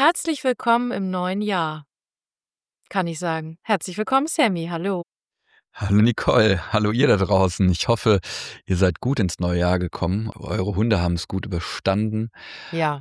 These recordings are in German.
Herzlich willkommen im neuen Jahr, kann ich sagen. Herzlich willkommen, Sammy. Hallo. Hallo Nicole, hallo ihr da draußen. Ich hoffe, ihr seid gut ins neue Jahr gekommen. Eure Hunde haben es gut überstanden. Ja,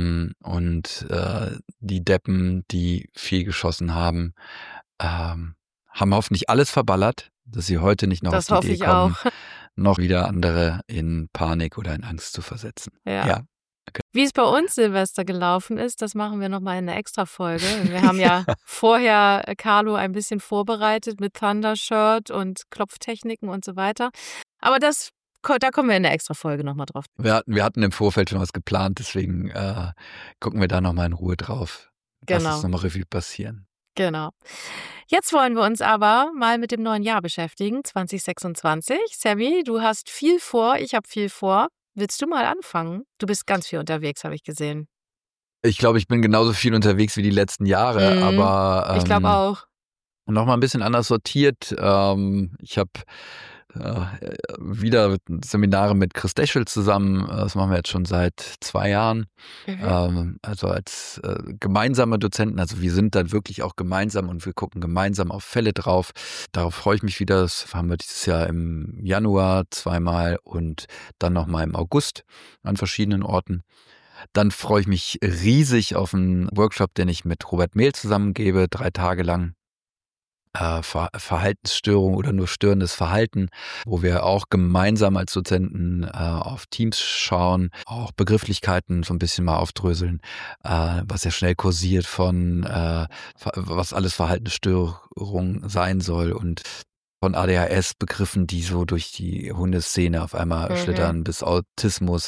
Die Deppen, die viel geschossen haben, haben hoffentlich alles verballert, dass sie heute nicht noch auf das die hoffe Idee ich kommen, auch. noch wieder andere in Panik oder in Angst zu versetzen. Ja. Ja. Wie es bei uns Silvester gelaufen ist, das machen wir nochmal in einer Extra-Folge. Wir haben ja vorher Carlo ein bisschen vorbereitet mit Thunder-Shirt und Klopftechniken und so weiter. Aber da kommen wir in der Extra-Folge nochmal drauf. Wir hatten im Vorfeld schon was geplant, deswegen gucken wir da nochmal in Ruhe drauf. Lass Genau. uns nochmal Revue passieren. Genau. Jetzt wollen wir uns aber mal mit dem neuen Jahr beschäftigen, 2026. Sammy, du hast viel vor, ich habe viel vor. Willst du mal anfangen? Du bist ganz viel unterwegs, habe ich gesehen. Ich glaube, ich bin genauso viel unterwegs wie die letzten Jahre, aber ich glaube auch. noch mal ein bisschen anders sortiert. Ich habe wieder Seminare mit Chris Deschel zusammen. Das machen wir jetzt schon seit 2 Jahren. Also als gemeinsame Dozenten. Also wir sind dann wirklich auch gemeinsam und wir gucken gemeinsam auf Fälle drauf. Darauf freue ich mich wieder. Das haben wir dieses Jahr im Januar 2-mal und dann nochmal im August an verschiedenen Orten. Dann freue ich mich riesig auf einen Workshop, den ich mit Robert Mehl zusammengebe, 3 Tage lang. Verhaltensstörung oder nur störendes Verhalten, wo wir auch gemeinsam als Dozenten auf Teams schauen, auch Begrifflichkeiten so ein bisschen mal aufdröseln, was ja schnell kursiert von was alles Verhaltensstörung sein soll und von ADHS-Begriffen, die so durch die Hundeszene auf einmal schlittern, bis Autismus.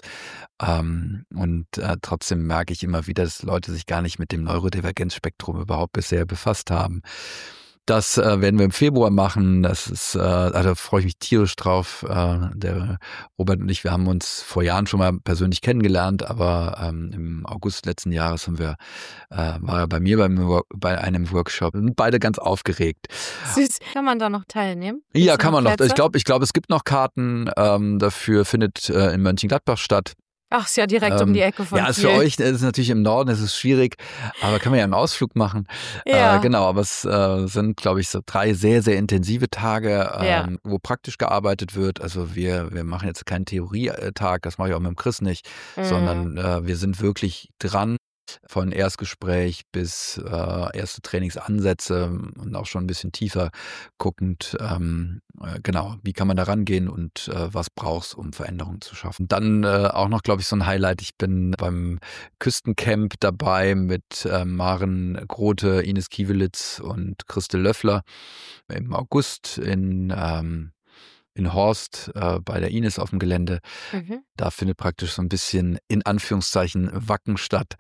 Trotzdem merke ich immer wieder, dass Leute sich gar nicht mit dem Neurodivergenzspektrum überhaupt bisher befasst haben. Das werden wir im Februar machen. Das ist, da freue ich mich tierisch drauf. Der Robert und ich, wir haben uns vor Jahren schon mal persönlich kennengelernt, aber im August letzten Jahres war er bei mir bei einem Workshop. Sind beide ganz aufgeregt. Süß. Kann man da noch teilnehmen? Ja, kann man noch. Ich glaube, es gibt noch Karten. Dafür findet in Mönchengladbach statt. Ach, ist ja direkt um die Ecke von Ja, ist für euch, ist natürlich im Norden, ist es schwierig, aber kann man ja einen Ausflug machen. Ja. Genau, aber es sind, glaube ich, so 3 sehr, sehr intensive Tage, wo praktisch gearbeitet wird. Also wir machen jetzt keinen Theorietag, das mache ich auch mit dem Chris nicht, sondern wir sind wirklich dran. Von Erstgespräch bis erste Trainingsansätze und auch schon ein bisschen tiefer guckend, genau, wie kann man da rangehen und was brauchst, um Veränderungen zu schaffen. Dann auch noch, glaube ich, so ein Highlight. Ich bin beim Küstencamp dabei mit Maren Grote, Ines Kiewelitz und Christel Löffler im August in Horst bei der Ines auf dem Gelände. Da findet praktisch so ein bisschen in Anführungszeichen Wacken statt.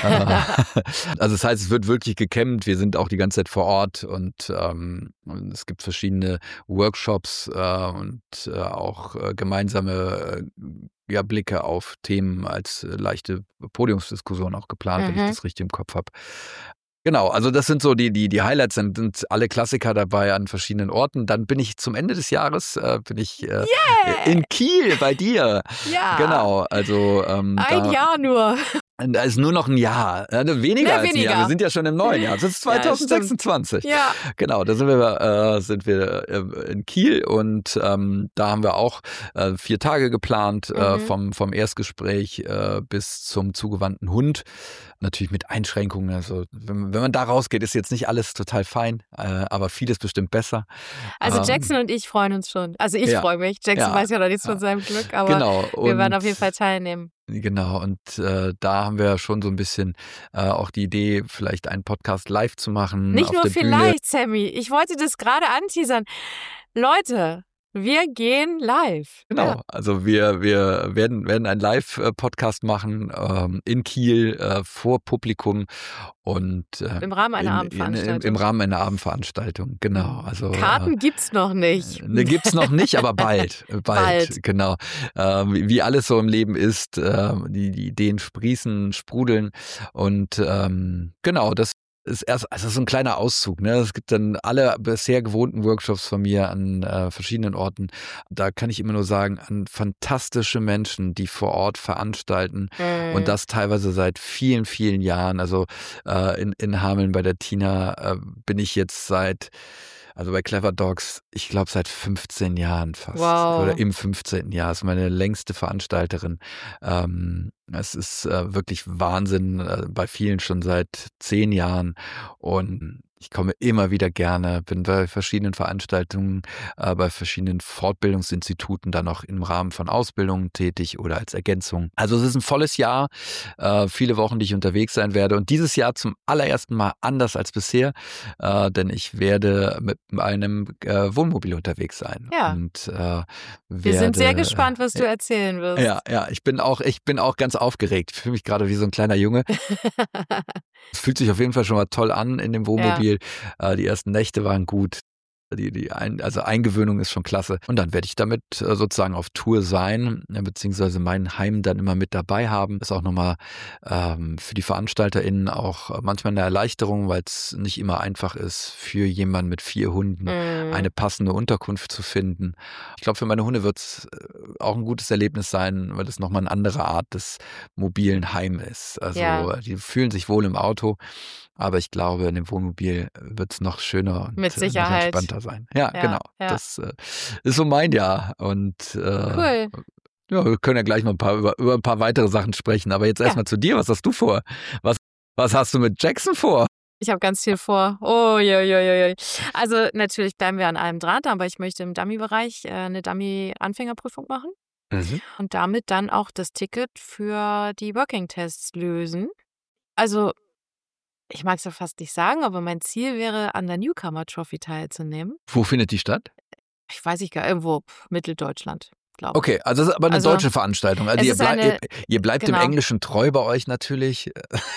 Also das heißt, es wird wirklich gecampt. Wir sind auch die ganze Zeit vor Ort und es gibt verschiedene Workshops und auch gemeinsame Blicke auf Themen als leichte Podiumsdiskussion auch geplant, wenn ich das richtig im Kopf habe. Genau, also das sind so die Highlights, sind alle Klassiker dabei an verschiedenen Orten. Dann bin ich zum Ende des Jahres in Kiel bei dir. Ja. Genau, also ein Jahr nur. Da ist nur noch ein Jahr, weniger als ein Jahr. Wir sind ja schon im neuen Jahr. Das ist 2026. Ja. Genau, da sind wir in Kiel und da haben wir auch 4 Tage geplant, vom Erstgespräch bis zum zugewandten Hund. Natürlich mit Einschränkungen. Also wenn man da rausgeht, ist jetzt nicht alles total fein, aber vieles bestimmt besser. Also Jackson und ich freuen uns schon. Also ich freue mich. Jackson weiß ja noch nichts von seinem Glück, aber wir werden auf jeden Fall teilnehmen. Genau, und da haben wir schon so ein bisschen auch die Idee, vielleicht einen Podcast live zu machen. Nicht auf nur der vielleicht, Bühne. Sammy. Ich wollte das gerade anteasern. Leute, wir gehen live. Genau, also wir werden einen Live-Podcast machen in Kiel vor Publikum und im Rahmen einer Abendveranstaltung. Im Rahmen einer Abendveranstaltung, genau. Also Karten gibt's noch nicht. Gibt's noch nicht, aber bald. Genau. Wie alles so im Leben ist, die Ideen sprießen, sprudeln und genau, das ist erst, also so ein kleiner Auszug, ne? Es gibt dann alle bisher gewohnten Workshops von mir an verschiedenen Orten. Da kann ich immer nur sagen, an fantastische Menschen, die vor Ort veranstalten und das teilweise seit vielen, vielen Jahren. Also in Hameln bei der Tina bin ich jetzt also bei Clever Dogs, ich glaube seit 15 Jahren fast. Wow. Oder im 15. Jahr. Das ist meine längste Veranstalterin. Es ist wirklich Wahnsinn, bei vielen schon seit 10 Jahren. Und ich komme immer wieder gerne, bin bei verschiedenen Veranstaltungen, bei verschiedenen Fortbildungsinstituten dann auch im Rahmen von Ausbildungen tätig oder als Ergänzung. Also es ist ein volles Jahr, viele Wochen, die ich unterwegs sein werde. Und dieses Jahr zum allerersten Mal anders als bisher, denn ich werde mit einem Wohnmobil unterwegs sein. Ja. Und wir sind sehr gespannt, was du erzählen wirst. Ja, ich bin auch ganz aufgeregt. Ich fühle mich gerade wie so ein kleiner Junge. Es fühlt sich auf jeden Fall schon mal toll an in dem Wohnmobil. Ja. Die ersten Nächte waren gut. Also Eingewöhnung ist schon klasse. Und dann werde ich damit sozusagen auf Tour sein, beziehungsweise mein Heim dann immer mit dabei haben. Ist auch nochmal für die VeranstalterInnen auch manchmal eine Erleichterung, weil es nicht immer einfach ist, für jemanden mit 4 Hunden eine passende Unterkunft zu finden. Ich glaube, für meine Hunde wird es auch ein gutes Erlebnis sein, weil es nochmal eine andere Art des mobilen Heim ist. Also die fühlen sich wohl im Auto. Aber ich glaube, in dem Wohnmobil wird es noch schöner und mit Sicherheit noch entspannter sein. Ja, genau. Ja. Das ist so mein Jahr. Und cool. Ja, wir können ja gleich noch über ein paar weitere Sachen sprechen. Aber jetzt erstmal zu dir. Was hast du vor? Was hast du mit Jackson vor? Ich habe ganz viel vor. Oh, je. Also natürlich bleiben wir an allem dran, aber ich möchte im Dummy-Bereich eine Dummy-Anfängerprüfung machen. Und damit dann auch das Ticket für die Working-Tests lösen. Also ich mag es ja fast nicht sagen, aber mein Ziel wäre, an der Newcomer Trophy teilzunehmen. Wo findet die statt? Ich weiß nicht, irgendwo Mitteldeutschland, glaube ich. Okay, also das ist aber eine deutsche Veranstaltung. Also ihr bleibt genau. dem Englischen treu bei euch natürlich.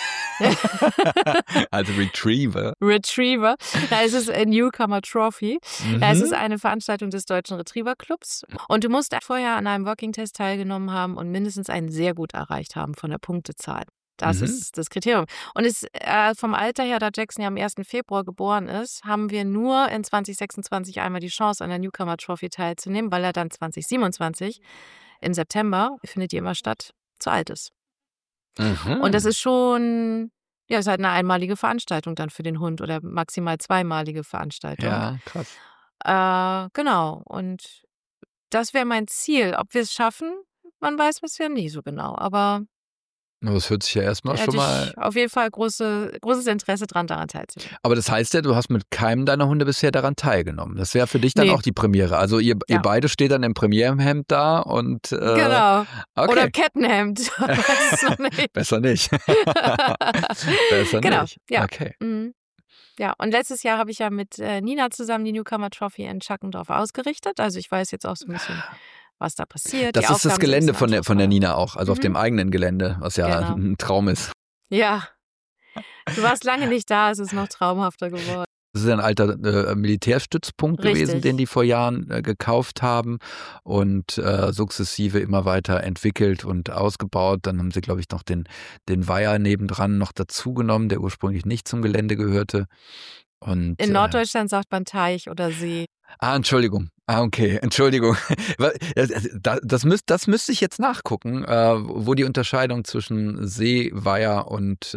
Also Retriever. Da ist es Newcomer Trophy. Da ist es eine Veranstaltung des Deutschen Retriever Clubs. Und du musst vorher an einem Working-Test teilgenommen haben und mindestens einen sehr gut erreicht haben von der Punktezahl. Das ist das Kriterium. Und vom Alter her, da Jackson ja am 1. Februar geboren ist, haben wir nur in 2026 einmal die Chance, an der Newcomer Trophy teilzunehmen, weil er dann 2027 im September, findet die immer statt, zu alt ist. Und das ist schon, ist halt eine einmalige Veranstaltung dann für den Hund oder maximal zweimalige Veranstaltung. Ja, krass. Genau. Und das wäre mein Ziel. Ob wir es schaffen, man weiß bisher nie so genau. Aber das hört sich ja erstmal schon mal. Auf jeden Fall großes Interesse daran teilzunehmen. Aber das heißt ja, du hast mit keinem deiner Hunde bisher daran teilgenommen. Das wäre für dich dann auch die Premiere. Also ihr beide steht dann im Premierenhemd da und. Genau. Okay. Oder Kettenhemd. Weiß noch nicht. Besser nicht. Genau. Nicht. Ja. Okay. Ja, und letztes Jahr habe ich ja mit Nina zusammen die Newcomer Trophy in Schackendorf ausgerichtet. Also ich weiß jetzt auch so ein bisschen, was da passiert. Das ist das Gelände von der Nina auch, also auf dem eigenen Gelände, was ja ein Traum ist. Ja, du warst lange nicht da, es ist noch traumhafter geworden. Das ist ein alter Militärstützpunkt gewesen, den die vor Jahren gekauft haben und sukzessive immer weiter entwickelt und ausgebaut. Dann haben sie, glaube ich, noch den Weiher nebendran noch dazugenommen, der ursprünglich nicht zum Gelände gehörte. Und, in Norddeutschland sagt man Teich oder See. Entschuldigung. Okay, Entschuldigung. Das müsste ich jetzt nachgucken, wo die Unterscheidung zwischen See, Weiher und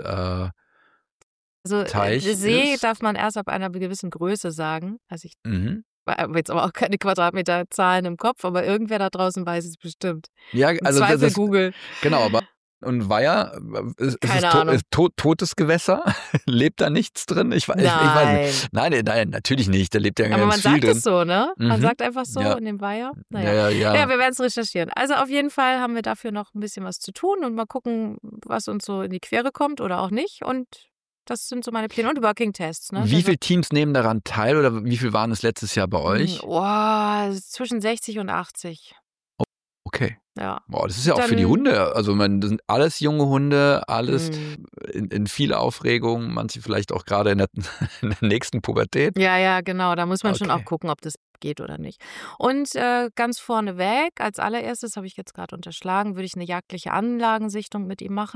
Teich See ist. darf man erst ab einer gewissen Größe sagen. Also ich habe jetzt aber auch keine Quadratmeterzahlen im Kopf, aber irgendwer da draußen weiß es bestimmt. Ja, also Im Zweifel Google. Genau, aber und Weiher, ist totes Gewässer? Lebt da nichts drin? Ich weiß nicht. Nein, natürlich nicht. Da lebt ja ganz viel drin. Aber man sagt es so, ne? Man sagt einfach so in dem Weiher. Naja. Ja, wir werden es recherchieren. Also auf jeden Fall haben wir dafür noch ein bisschen was zu tun und mal gucken, was uns so in die Quere kommt oder auch nicht. Und das sind so meine Pläne. Und Working Tests. Ne? Wie viele Teams nehmen daran teil oder wie viel waren es letztes Jahr bei euch? Zwischen 60 und 80. Okay. Ja. Boah, das ist ja auch für die Hunde. Also das sind alles junge Hunde, alles in viel Aufregung, manche vielleicht auch gerade in der nächsten Pubertät. Ja, genau. Da muss man schon auch gucken, ob das geht oder nicht. Und ganz vorneweg, als allererstes, habe ich jetzt gerade unterschlagen, würde ich eine jagdliche Anlagensichtung mit ihm machen.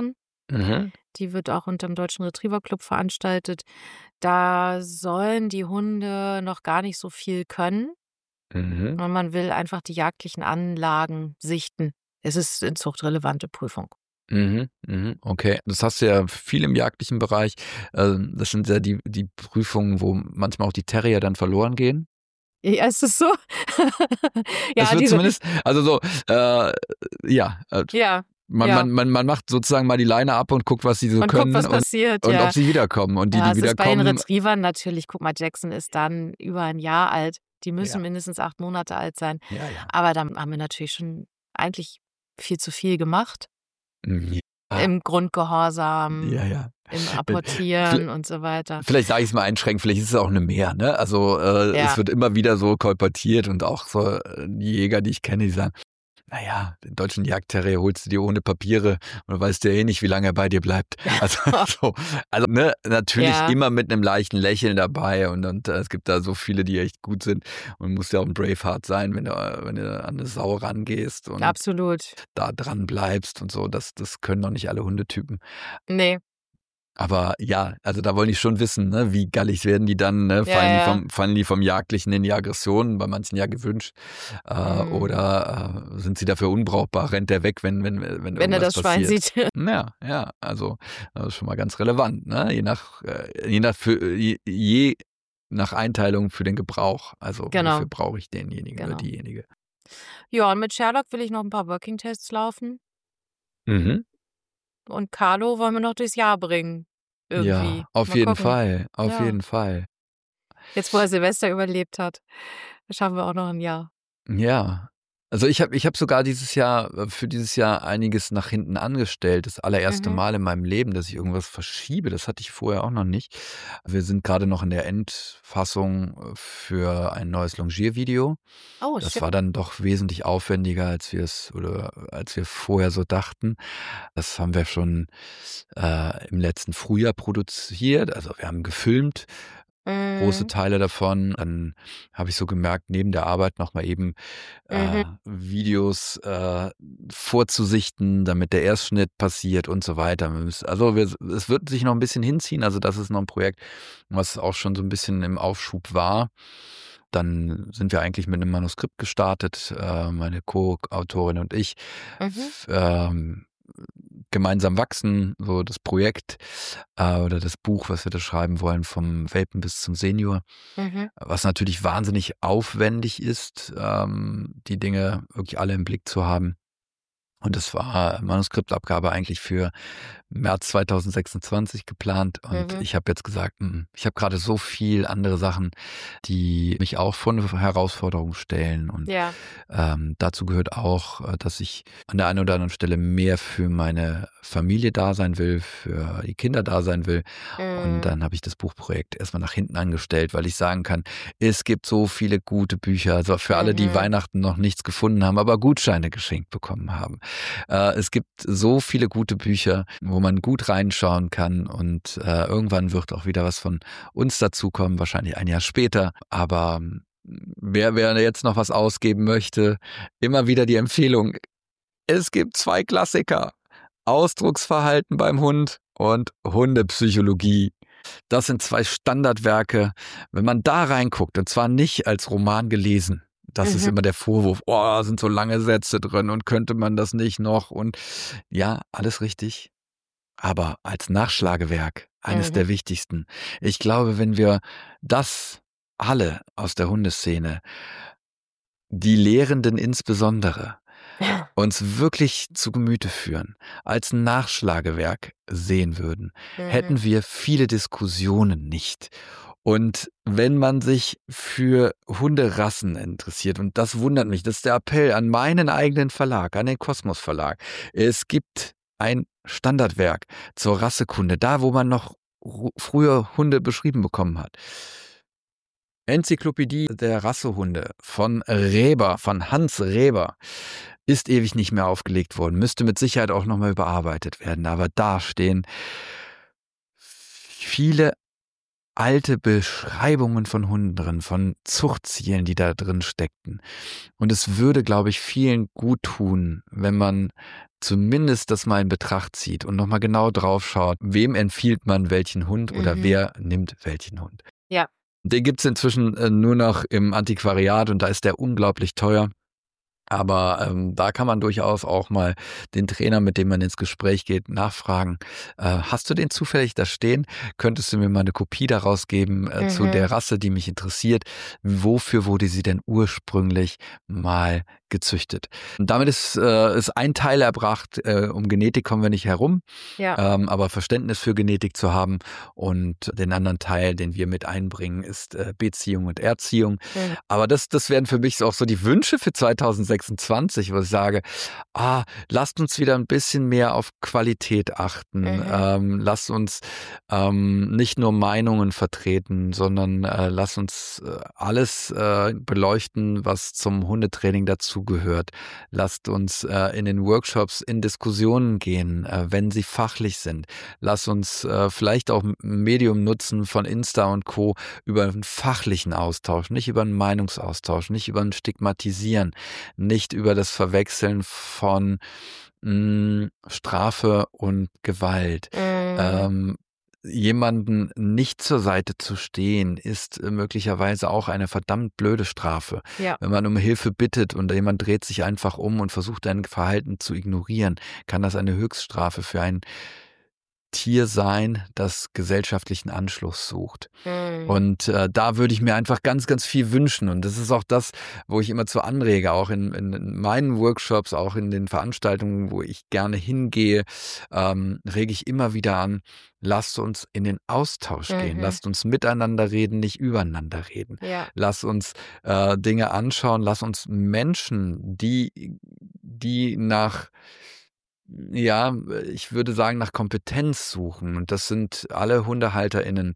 Mhm. Die wird auch unterm Deutschen Retriever Club veranstaltet. Da sollen die Hunde noch gar nicht so viel können, Mhm. und man will einfach die jagdlichen Anlagen sichten. Es ist 'ne zuchtrelevante Prüfung. Mhm, mhm, okay. Das hast du ja viel im jagdlichen Bereich. Das sind ja die Prüfungen, wo manchmal auch die Terrier dann verloren gehen. Ja, ist es so? Es Ja, wird diese zumindest, also so, ja, ja, man, ja. man, man, man macht sozusagen mal die Leine ab und guckt, was sie so Und guckt, können was passiert, und ob ja. sie wiederkommen. Und Ja, die es ist bei den wiederkommen, Retrievern natürlich, guck mal, Jackson ist dann über 1 Jahr alt. Die müssen ja, mindestens 8 Monate alt sein. ja, ja. Aber dann haben wir natürlich schon eigentlich viel zu viel gemacht. Mhm. Ja, Im Grundgehorsam, ja, ja. im Äh, Apportieren und so weiter. Vielleicht sage ich es mal einschränkend, vielleicht ist es auch eine Mehr, ne? Also, es Ja, wird immer wieder so kolportiert und auch so, die Jäger, die ich kenne, die sagen: „Na ja, den deutschen Jagdterrier holst du dir ohne Papiere und du weißt ja eh nicht, wie lange er bei dir bleibt.“ Also, so, also, ne, natürlich ja, immer mit einem leichten Lächeln dabei und es gibt da so viele, die echt gut sind und musst ja auch ein Braveheart sein, wenn du an 'ne Sau rangehst und absolut. da dran bleibst und so. Das können noch nicht alle Hundetypen. Ne, Aber ja, also da wollen die schon wissen, ne, wie gallig werden die dann, ne? ja, ja. Fallen die vom Jagdlichen in die Aggression, bei manchen ja gewünscht, Mhm. oder sind sie dafür unbrauchbar? Rennt der weg, wenn Wenn er irgendwas das Schwein passiert? sieht. Ja, ja, also das ist schon mal ganz relevant, ne? Je nach Einteilung für den Gebrauch. Also wofür Genau, brauche ich denjenigen oder genau. diejenige? Ja, und mit Sherlock will ich noch 'n paar Working-Tests laufen. Mhm. Und Carlo wollen wir noch durchs Jahr bringen irgendwie. Ja, auf Mal jeden gucken. Fall, auf Ja. jeden Fall. Jetzt, wo er Silvester überlebt hat, schaffen wir auch noch 'n Jahr. Ja. Also, ich habe sogar für dieses Jahr einiges nach hinten angestellt. Das allererste Mhm. Mal in meinem Leben, dass ich irgendwas verschiebe. Das hatte ich vorher auch noch nicht. Wir sind gerade noch in der Endfassung, für ein neues Longiervideo. Oh, Das schön. war dann doch wesentlich aufwendiger, als wir vorher so dachten. Das haben wir schon, im letzten Frühjahr produziert. Also, wir haben gefilmt, große Mhm. Teile davon. Dann habe ich so gemerkt, neben der Arbeit noch mal eben, Mhm. Videos, vorzusichten, damit der Erstschnitt passiert und so weiter. Es wird sich noch ein bisschen hinziehen. Also, das ist noch ein Projekt, was auch schon so ein bisschen im Aufschub war. Dann sind wir eigentlich mit einem Manuskript gestartet, meine Co-Autorin und ich. Mhm. Gemeinsam wachsen, so das Projekt, oder das Buch, was wir da schreiben wollen, vom Welpen bis zum Senior, Mhm. was natürlich wahnsinnig aufwendig ist, die Dinge wirklich alle im Blick zu haben. Und das war Manuskriptabgabe eigentlich für März 2026 geplant und Mhm. ich habe jetzt gesagt, ich habe gerade so viel andere Sachen, die mich auch vor 'ne Herausforderung stellen und, Ja. dazu gehört auch, dass ich an der einen oder anderen Stelle mehr für meine Familie da sein will, für die Kinder da sein will und Mhm. dann habe ich das Buchprojekt erst mal nach hinten angestellt, weil ich sagen kann, es gibt so viele gute Bücher, also für alle, die Mhm. Weihnachten noch nichts gefunden haben, aber Gutscheine geschenkt bekommen haben. Es gibt so viele gute Bücher, wo man gut reinschauen kann und irgendwann wird auch wieder was von uns dazukommen, wahrscheinlich ein Jahr später. Aber wer jetzt noch was ausgeben möchte, immer wieder die Empfehlung, es gibt 2 Klassiker. Ausdrucksverhalten beim Hund und Hundepsychologie. Das sind 2 Standardwerke. Wenn man da reinguckt, und zwar nicht als Roman gelesen, das ist Mhm. immer der Vorwurf, oh, sind so lange Sätze drin und könnte man das nicht noch und ja, alles richtig. Aber als Nachschlagewerk eines Mhm. der wichtigsten. Ich glaube, wenn wir das alle aus der Hundeszene, die Lehrenden insbesondere, uns wirklich zu Gemüte führen, als Nachschlagewerk sehen würden, Mhm. hätten wir viele Diskussionen nicht. Und wenn man sich für Hunderassen interessiert, und das wundert mich, das ist der Appell an meinen eigenen Verlag, an den Kosmos Verlag. Es gibt ein Standardwerk zur Rassekunde, da wo man noch früher Hunde beschrieben bekommen hat. Enzyklopädie der Rassehunde von Hans Reber, ist ewig nicht mehr aufgelegt worden, müsste mit Sicherheit auch nochmal überarbeitet werden. Aber da stehen viele alte Beschreibungen von Hunden drin, von Zuchtzielen, die da drin steckten. Und es würde, glaube ich, vielen gut tun, wenn man zumindest das mal in Betracht zieht und nochmal genau drauf schaut, wem empfiehlt man welchen Hund oder wer nimmt welchen Hund. Ja. Den gibt es inzwischen nur noch im Antiquariat und da ist der unglaublich teuer. Aber da kann man durchaus auch mal den Trainer, mit dem man ins Gespräch geht, nachfragen. Hast du den zufällig da stehen? Könntest du mir mal eine Kopie daraus geben zu der Rasse, die mich interessiert? Wofür wurde sie denn ursprünglich mal gezüchtet? Und damit ist ein Teil erbracht. Um Genetik kommen wir nicht herum, aber Verständnis für Genetik zu haben. Und den anderen Teil, den wir mit einbringen, ist Beziehung und Erziehung. Aber das wären für mich auch so die Wünsche für 2026, wo ich sage, lasst uns wieder ein bisschen mehr auf Qualität achten. Lasst uns nicht nur Meinungen vertreten, sondern lasst uns alles beleuchten, was zum Hundetraining dazugehört. Lasst uns in den Workshops in Diskussionen gehen, wenn sie fachlich sind. Lasst uns vielleicht auch ein Medium nutzen von Insta und Co. über einen fachlichen Austausch, nicht über einen Meinungsaustausch, nicht über ein Stigmatisieren, nicht über das Verwechseln von Strafe und Gewalt. Jemanden nicht zur Seite zu stehen, ist möglicherweise auch eine verdammt blöde Strafe. Ja. Wenn man um Hilfe bittet und jemand dreht sich einfach um und versucht, dein Verhalten zu ignorieren, kann das eine Höchststrafe für ein Tier sein, das gesellschaftlichen Anschluss sucht. Und da würde ich mir einfach ganz, ganz viel wünschen. Und das ist auch das, wo ich immer zu anrege, auch in meinen Workshops, auch in den Veranstaltungen, wo ich gerne hingehe, rege ich immer wieder an, lasst uns in den Austausch gehen, lasst uns miteinander reden, nicht übereinander reden. Ja. Lasst uns Dinge anschauen, lasst uns Menschen, die nach ich würde sagen, nach Kompetenz suchen. Und das sind alle HundehalterInnen,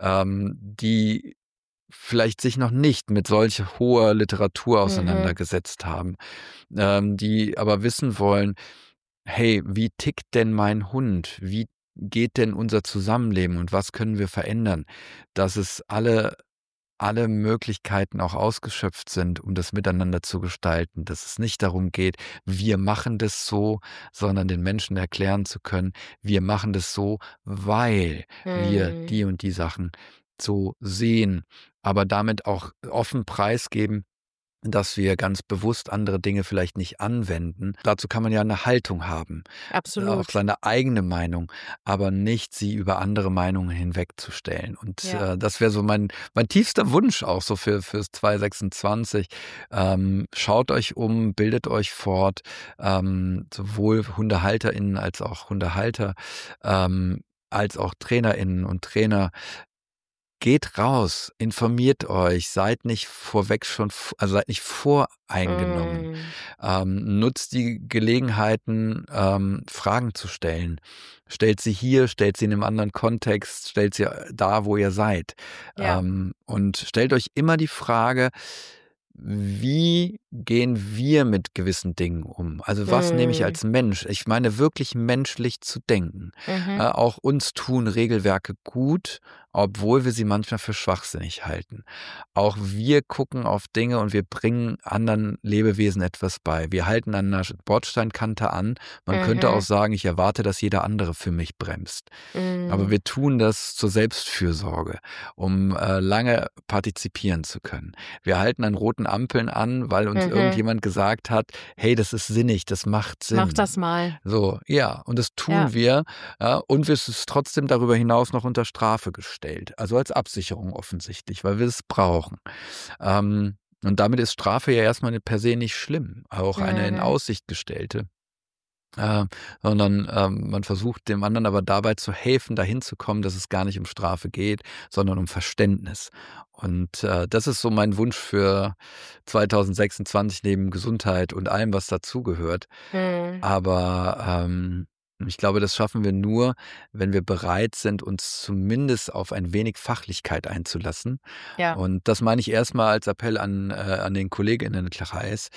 die vielleicht sich noch nicht mit solch hoher Literatur auseinandergesetzt haben, die aber wissen wollen, hey, wie tickt denn mein Hund? Wie geht denn unser Zusammenleben und was können wir verändern? Dass es alle Möglichkeiten auch ausgeschöpft sind, um das miteinander zu gestalten. Dass es nicht darum geht, wir machen das so, sondern den Menschen erklären zu können, wir machen das so, weil wir die und die Sachen so sehen, aber damit auch offen preisgeben, dass wir ganz bewusst andere Dinge vielleicht nicht anwenden. Dazu kann man ja eine Haltung haben. Absolut. Auch seine eigene Meinung, aber nicht sie über andere Meinungen hinwegzustellen. Und das wäre so mein tiefster Wunsch auch so fürs 2026. Schaut euch um, bildet euch fort, sowohl HundehalterInnen als auch Hundehalter, als auch TrainerInnen und Trainer. Geht raus, informiert euch, seid nicht seid nicht voreingenommen. Nutzt die Gelegenheiten, Fragen zu stellen. Stellt sie hier, stellt sie in einem anderen Kontext, stellt sie da, wo ihr seid. Und stellt euch immer die Frage, wie gehen wir mit gewissen Dingen um? Also was nehme ich als Mensch? Ich meine wirklich menschlich zu denken. Auch uns tun Regelwerke gut, obwohl wir sie manchmal für schwachsinnig halten. Auch wir gucken auf Dinge und wir bringen anderen Lebewesen etwas bei. Wir halten an einer Bordsteinkante an. Man könnte auch sagen, ich erwarte, dass jeder andere für mich bremst. Aber wir tun das zur Selbstfürsorge, um lange partizipieren zu können. Wir halten an roten Ampeln an, weil uns irgendjemand gesagt hat, hey, das ist sinnig, das macht Sinn. Mach das mal. So, und das tun wir. Und es ist trotzdem darüber hinaus noch unter Strafe gestellt. Also als Absicherung offensichtlich, weil wir es brauchen. Und damit ist Strafe ja erstmal per se nicht schlimm, auch eine in Aussicht gestellte. Sondern man versucht dem anderen aber dabei zu helfen, dahin zu kommen, dass es gar nicht um Strafe geht, sondern um Verständnis. Und das ist so mein Wunsch für 2026 neben Gesundheit und allem, was dazugehört. Aber ich glaube, das schaffen wir nur, wenn wir bereit sind, uns zumindest auf ein wenig Fachlichkeit einzulassen. Ja. Und das meine ich erstmal als Appell an den KollegInnenkreis,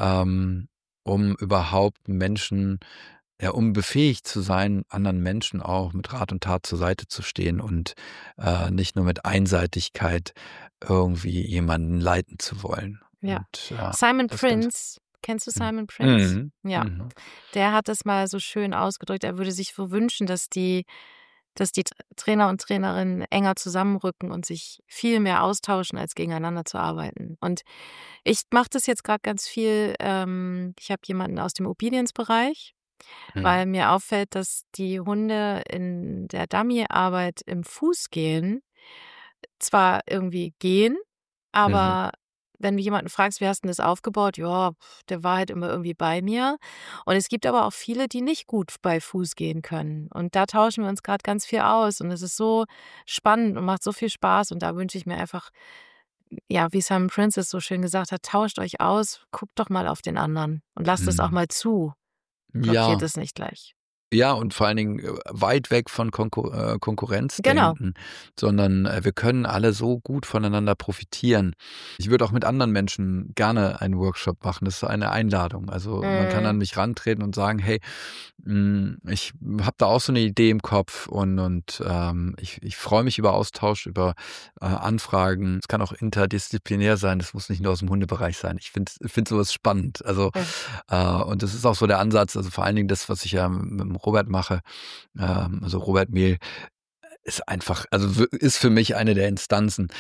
um überhaupt Menschen, um befähigt zu sein, anderen Menschen auch mit Rat und Tat zur Seite zu stehen und nicht nur mit Einseitigkeit irgendwie jemanden leiten zu wollen. Ja. Und, Simon Prince Kennst du Simon Prince? Mhm. Ja. Mhm. Der hat das mal so schön ausgedrückt. Er würde sich so wünschen, dass die Trainer und Trainerinnen enger zusammenrücken und sich viel mehr austauschen, als gegeneinander zu arbeiten. Und ich mache das jetzt gerade ganz viel. Ich habe jemanden aus dem Obedience-Bereich, weil mir auffällt, dass die Hunde in der Dummy-Arbeit im Fußgehen zwar irgendwie gehen, aber wenn du jemanden fragst, wie hast du denn das aufgebaut? Ja, der war halt immer irgendwie bei mir. Und es gibt aber auch viele, die nicht gut bei Fuß gehen können. Und da tauschen wir uns gerade ganz viel aus. Und es ist so spannend und macht so viel Spaß. Und da wünsche ich mir einfach, ja, wie Simon Prince es so schön gesagt hat, tauscht euch aus, guckt doch mal auf den anderen und lasst es auch Mhm. mal zu. Blockiert Ja. es nicht gleich. Ja, und vor allen Dingen weit weg von Genau. Konkurrenzdenken, sondern wir können alle so gut voneinander profitieren. Ich würde auch mit anderen Menschen gerne einen Workshop machen. Das ist eine Einladung. Also man kann an mich rantreten und sagen, hey, ich habe da auch so eine Idee im Kopf und ich freue mich über Austausch, über Anfragen. Es kann auch interdisziplinär sein. Das muss nicht nur aus dem Hundebereich sein. Ich finde sowas spannend. Also und das ist auch so der Ansatz. Also vor allen Dingen das, was ich ja mit dem Robert mache. Also Robert Mehl ist einfach, also ist für mich eine der Instanzen,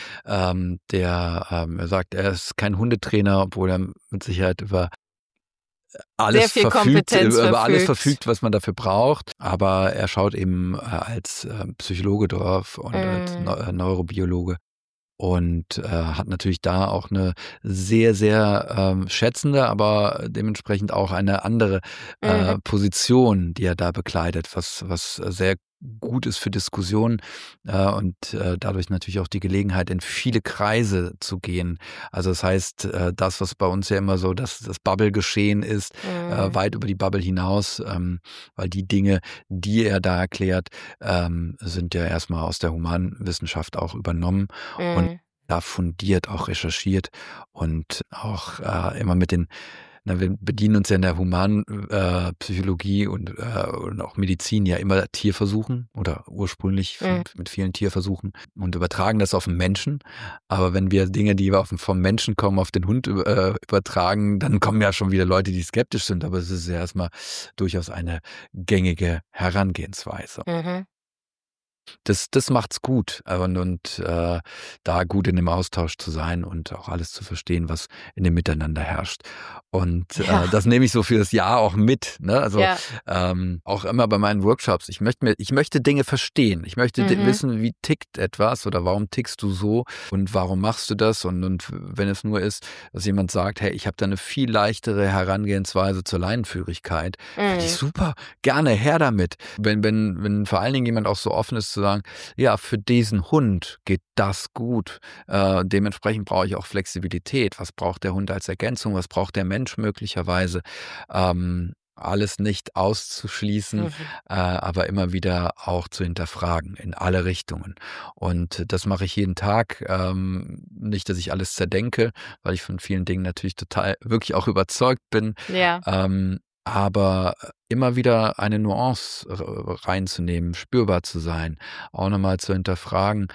er sagt, er ist kein Hundetrainer, obwohl er mit Sicherheit über alles Sehr viel Kompetenz über alles verfügt. verfügt, was man dafür braucht. Aber er schaut eben als Psychologe drauf und als Neurobiologe. Und hat natürlich da auch eine sehr, sehr schätzende, aber dementsprechend auch eine andere Position, die er da bekleidet, was sehr gut ist für Diskussionen und dadurch natürlich auch die Gelegenheit, in viele Kreise zu gehen. Also das heißt, das, was bei uns ja immer so das Bubble-Geschehen ist, weit über die Bubble hinaus, weil die Dinge, die er da erklärt, sind ja erstmal aus der Humanwissenschaft auch übernommen und da fundiert auch recherchiert und auch immer mit den, wir bedienen uns ja in der Humanpsychologie und auch Medizin ja immer Tierversuchen oder ursprünglich mit vielen Tierversuchen und übertragen das auf den Menschen. Aber wenn wir Dinge, die vom Menschen kommen, auf den Hund übertragen, dann kommen ja schon wieder Leute, die skeptisch sind. Aber es ist ja erstmal durchaus eine gängige Herangehensweise. Das macht's gut und da gut in dem Austausch zu sein und auch alles zu verstehen, was in dem Miteinander herrscht. Und das nehme ich so für das Jahr auch mit. Ne? Also auch immer bei meinen Workshops. Ich möchte Dinge verstehen. Ich möchte wissen, wie tickt etwas oder warum tickst du so und warum machst du das? Und wenn es nur ist, dass jemand sagt, hey, ich habe da eine viel leichtere Herangehensweise zur Leinenführigkeit, finde ich super, gerne her damit. Wenn vor allen Dingen jemand auch so offen ist zu sagen, ja, für diesen Hund geht das gut. Dementsprechend brauche ich auch Flexibilität. Was braucht der Hund als Ergänzung? Was braucht der Mensch möglicherweise? Alles nicht auszuschließen, aber immer wieder auch zu hinterfragen in alle Richtungen. Und das mache ich jeden Tag. Nicht, dass ich alles zerdenke, weil ich von vielen Dingen natürlich total wirklich auch überzeugt bin. Ja. Aber immer wieder eine Nuance reinzunehmen, spürbar zu sein, auch nochmal zu hinterfragen,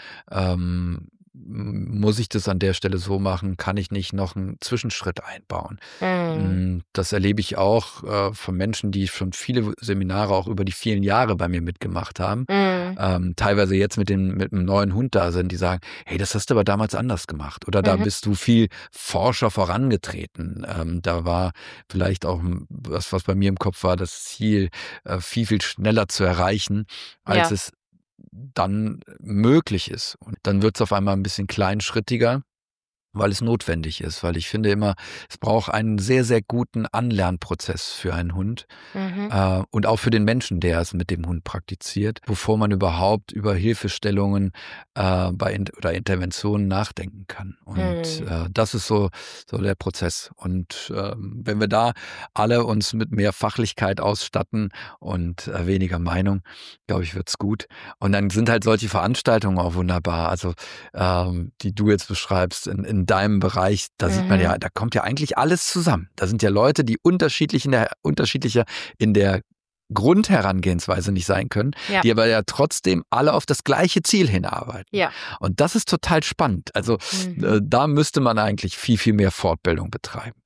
muss ich das an der Stelle so machen? Kann ich nicht noch einen Zwischenschritt einbauen? Das erlebe ich auch von Menschen, die schon viele Seminare auch über die vielen Jahre bei mir mitgemacht haben. Teilweise jetzt mit einem neuen Hund da sind, die sagen, hey, das hast du aber damals anders gemacht. Oder da bist du viel forscher vorangetreten. Da war vielleicht auch das, was bei mir im Kopf war, das Ziel, viel, viel schneller zu erreichen, als es dann möglich ist. Und dann wird es auf einmal ein bisschen kleinschrittiger, weil es notwendig ist. Weil ich finde immer, es braucht einen sehr, sehr guten Anlernprozess für einen Hund und auch für den Menschen, der es mit dem Hund praktiziert, bevor man überhaupt über Hilfestellungen oder Interventionen nachdenken kann. Und das ist so der Prozess. Und wenn wir da alle uns mit mehr Fachlichkeit ausstatten und weniger Meinung, glaube ich, wird's gut. Und dann sind halt solche Veranstaltungen auch wunderbar. Also die du jetzt beschreibst in deinem Bereich, da sieht man ja, da kommt ja eigentlich alles zusammen. Da sind ja Leute, die unterschiedlicher in der Grundherangehensweise nicht sein können, die aber ja trotzdem alle auf das gleiche Ziel hinarbeiten. Ja. Und das ist total spannend. Also da müsste man eigentlich viel, viel mehr Fortbildung betreiben.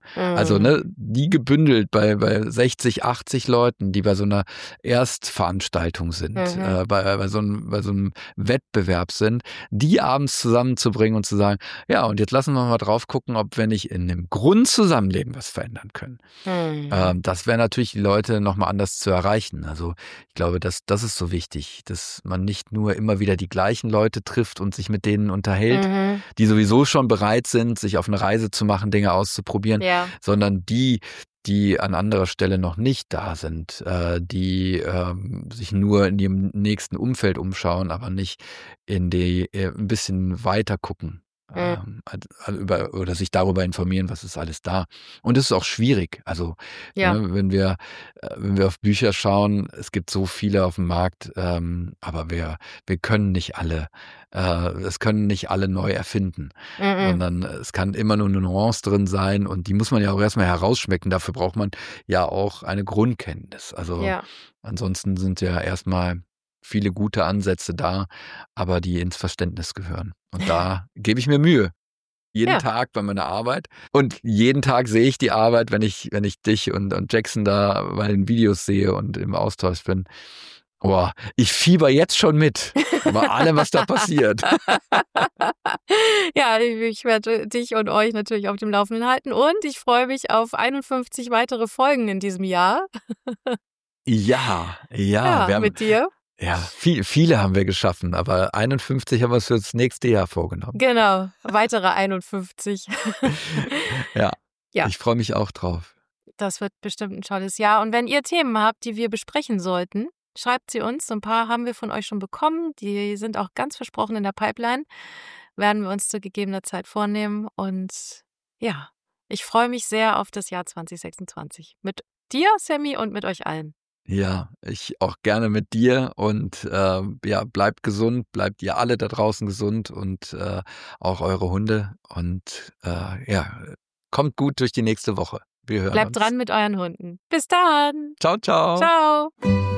Also die gebündelt bei 60, 80 Leuten, die bei so einer Erstveranstaltung sind, bei so einem Wettbewerb sind, die abends zusammenzubringen und zu sagen, ja, und jetzt lassen wir mal drauf gucken, ob wir nicht in dem Grundzusammenleben was verändern können. Das wäre natürlich die Leute nochmal anders zu erreichen. Also ich glaube, das ist so wichtig, dass man nicht nur immer wieder die gleichen Leute trifft und sich mit denen unterhält, die sowieso schon bereit sind, sich auf eine Reise zu machen, Dinge auszuprobieren, sondern die an anderer Stelle noch nicht da sind, die sich nur in ihrem nächsten Umfeld umschauen, aber nicht in die ein bisschen weiter gucken. Oder sich darüber informieren, was ist alles da. Und es ist auch schwierig. Also wenn wir auf Bücher schauen, es gibt so viele auf dem Markt, aber wir können nicht alle, es können nicht alle neu erfinden, sondern es kann immer nur eine Nuance drin sein und die muss man ja auch erstmal herausschmecken. Dafür braucht man ja auch eine Grundkenntnis. Also ansonsten sind ja erstmal viele gute Ansätze da, aber die ins Verständnis gehören. Und da gebe ich mir Mühe. Jeden Tag bei meiner Arbeit. Und jeden Tag sehe ich die Arbeit, wenn ich dich und Jackson da bei den Videos sehe und im Austausch bin. Boah, ich fieber jetzt schon mit bei allem, was da passiert. Ja, ich werde dich und euch natürlich auf dem Laufenden halten und ich freue mich auf 51 weitere Folgen in diesem Jahr. Ja, wir haben, mit dir. Ja, viele haben wir geschaffen, aber 51 haben wir uns für das nächste Jahr vorgenommen. Genau, weitere 51. Ja, ich freue mich auch drauf. Das wird bestimmt ein tolles Jahr. Und wenn ihr Themen habt, die wir besprechen sollten, schreibt sie uns. So ein paar haben wir von euch schon bekommen. Die sind auch ganz versprochen in der Pipeline. Werden wir uns zu gegebener Zeit vornehmen. Und ja, ich freue mich sehr auf das Jahr 2026. Mit dir, Sammy, und mit euch allen. Ja, ich auch gerne mit dir und bleibt gesund, bleibt ihr alle da draußen gesund und auch eure Hunde und kommt gut durch die nächste Woche. Wir hören uns. Bleibt dran mit euren Hunden. Bis dann. Ciao, ciao. Ciao.